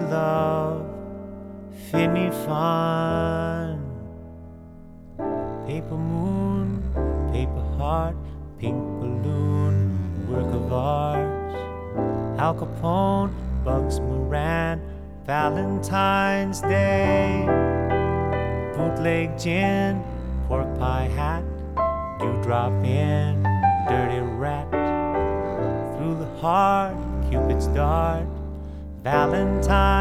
love, Finney fun. Paper moon, paper heart, pink balloon, work of art. Al Capone, Bugs Moran, Valentine's Day. Bootleg gin, pork pie hat, dewdrop in, dirty rat. Through the heart, Cupid's dart, Valentine.